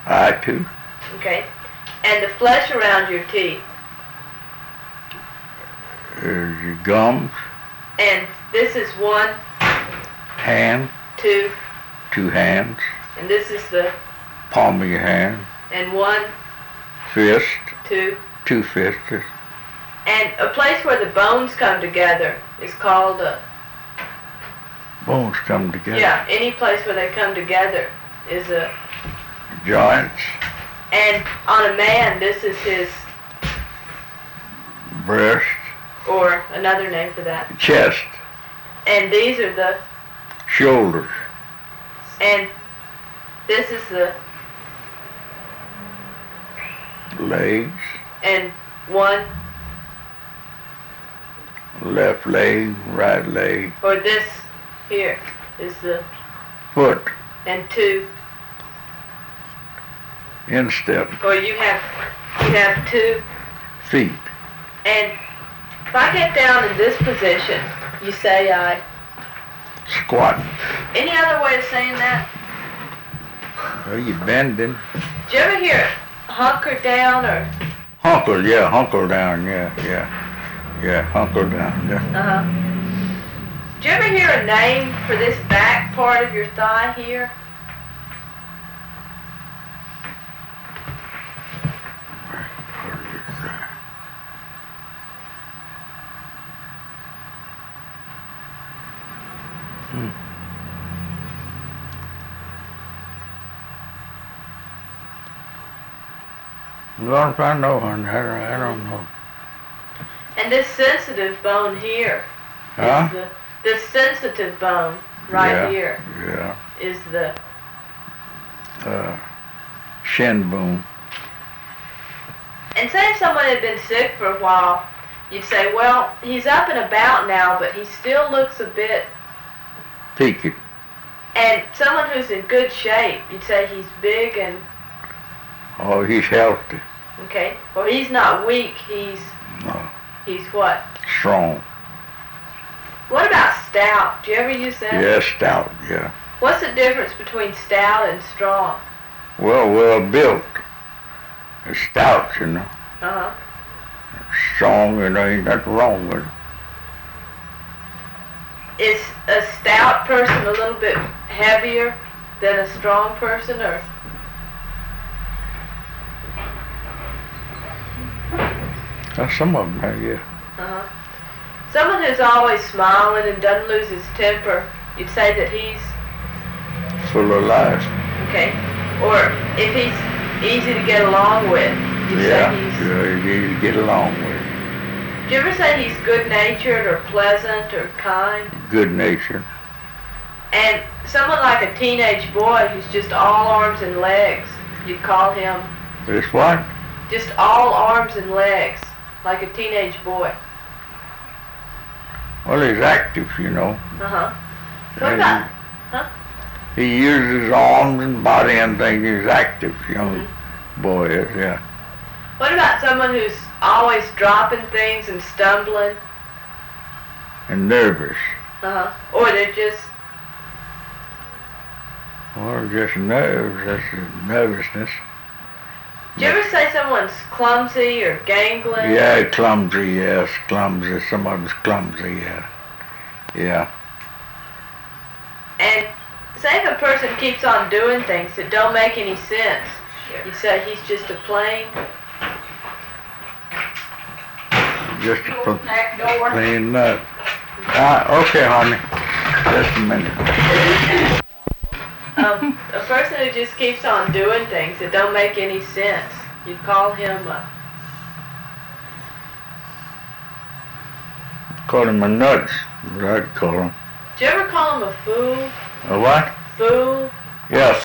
Eye tooth. Okay. And the flesh around your teeth. There's your gums. And this is one. Hand. Two. Two hands. And this is the. Palm of your hand. And one. Fist. Two. Two fists. And a place where the bones come together is called a. Bones come together. Yeah, any place where they come together is a. Joints. And on a man, this is his. Breast. Or another name for that. Chest. And these are the. Shoulders. And this is the. Legs. And one. Left leg, right leg. Or this here is the. Foot. And two. Instep. Or you have 2 feet. And if I get down in this position, you say I. Squatting. Any other way of saying that? Well, you bending. Did you ever hear hunker down or? Hunker, yeah, hunker down, yeah. Hunker down, yeah. Did you ever hear a name for this back part of your thigh here? Well, if I know, honey, I don't know. And this sensitive bone here Huh? is this sensitive bone right here is the shin bone. And say if someone had been sick for a while, you'd say, well, he's up and about now, but he still looks a bit peaked. And someone who's in good shape, you'd say he's big and. Oh, he's healthy. Okay. Well, he's not weak. He's what? Strong. What about stout? Do you ever use that? Yeah, stout, yeah. What's the difference between stout and strong? Well built. It's stout, you know. Strong, and there ain't nothing wrong with it. Is a stout person a little bit heavier than a strong person, or? Some of them, yeah. Someone who's always smiling and doesn't lose his temper, you'd say that he's full of life. Okay. Or if he's easy to get along with, you'd say he's easy to get along with. Do you ever say he's good-natured or pleasant or kind? Good-natured. And someone like a teenage boy who's just all arms and legs, you'd call him? This what? Just all arms and legs, like a teenage boy. Well, he's active, you know. What about? He uses his arms and body and things. He's active, young boy is, yeah. What about someone who's always dropping things and stumbling? And nervous. Or they're just. Well, just nerves. That's nervousness. Do you ever say someone's clumsy or gangling? Yeah, clumsy, yes, clumsy. Some of them's clumsy, yeah. And say if a person keeps on doing things that don't make any sense, you'd say he's just a plain. Just a plain nut. Okay, honey. Just a minute. A person who just keeps on doing things that don't make any sense, you'd call him a... Call him a nuts, what I'd call him. Do you ever call him a fool? A what? Fool? Yeah,